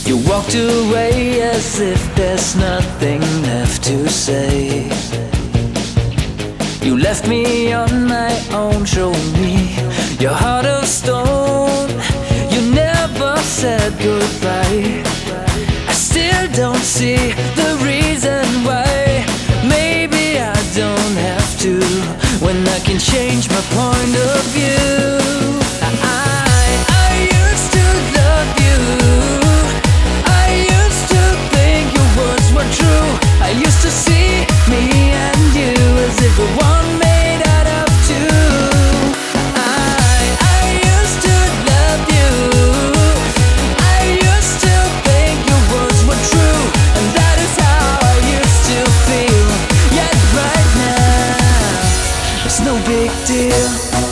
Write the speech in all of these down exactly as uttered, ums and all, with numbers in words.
You walked away as if there's nothing left to say. You left me on my own, showing me your heart of stone. You never said goodbye. I still don't see the reason why. Maybe I don't have to, when I can change my point of view. I, I used to love you. I used to think your words were true. I used to see me and you as if we were one made out of two. I, I used to love you. I used to think your words were true, and that is how I used to feel. Yet right now, it's no big deal.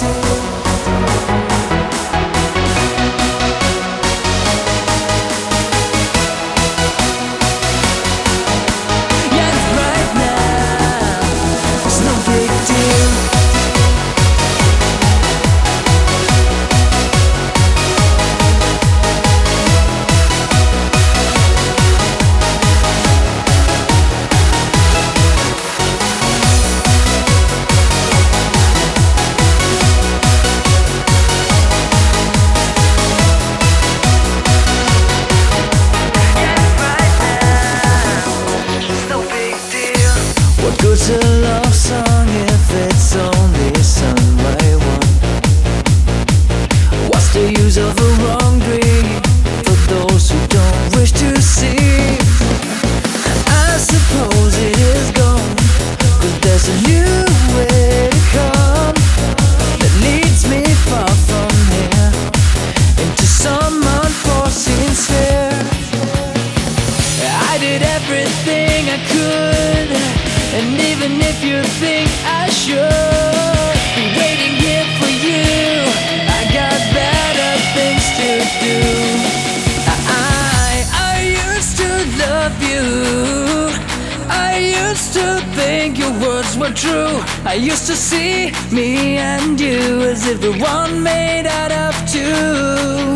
Good's a love song if it's only sung by one? What's the use of a wrong dream for those who don't wish to see? I suppose it is gone, 'cause there's a new way to come that leads me far from here into some unforeseen sphere. I did everything I could, and even if you think I should be waiting here for you, I got better things to do. I, I used to love you. I used to think your words were true. I used to see me and you as if we're one made out of two.